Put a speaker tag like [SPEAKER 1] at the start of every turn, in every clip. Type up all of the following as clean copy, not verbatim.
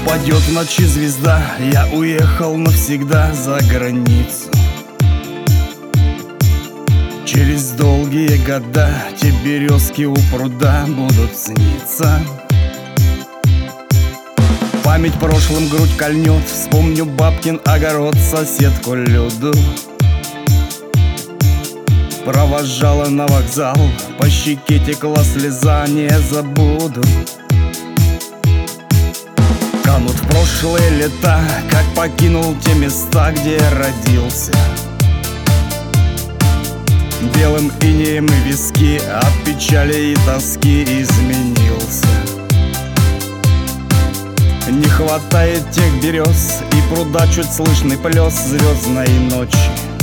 [SPEAKER 1] Упадет в ночи звезда, я уехал навсегда за границу. Через долгие года те березки у пруда будут сниться. Память прошлым грудь кольнет, вспомню бабкин огород, соседку Люду. Провожала на вокзал, по щеке текла слеза, не забуду. Канут в прошлые лета, как покинул те места, где я родился. Белым инеем и виски от печали и тоски изменился. Не хватает тех берез и пруда чуть слышный плес звездной ночи.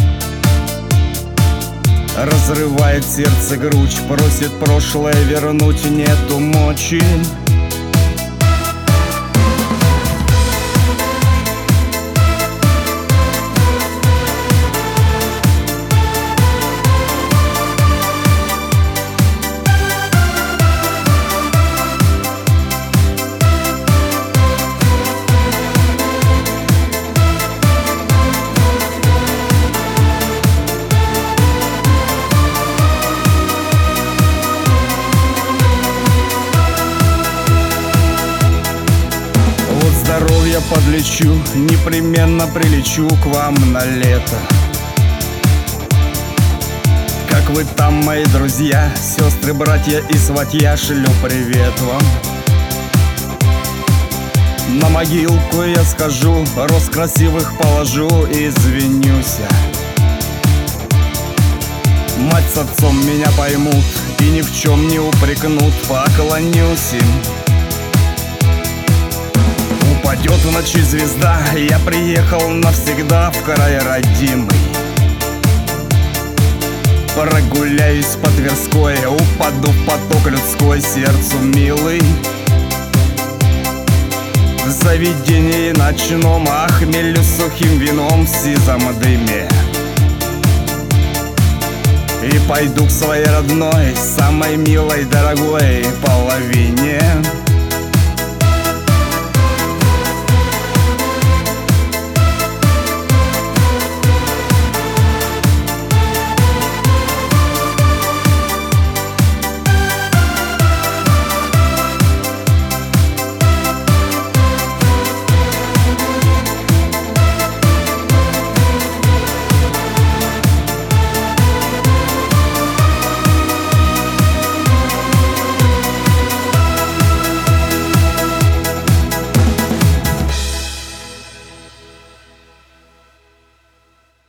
[SPEAKER 1] Разрывает сердце грудь, просит прошлое вернуть, нету мочи. Здоровья подлечу, непременно прилечу к вам на лето. Как вы там, мои друзья, сестры, братья и сватья, шлю привет вам. На могилку я схожу, роз красивых положу, извинюсь. Мать с отцом меня поймут и ни в чем не упрекнут, поклонюсь им. Упадет в ночи звезда, я приехал навсегда в край родимый. Прогуляюсь по Тверской, упаду в поток людской, сердцу милый. В заведении ночном охмелю сухим вином в сизом дыме. И пойду к своей родной, самой милой, дорогой половине.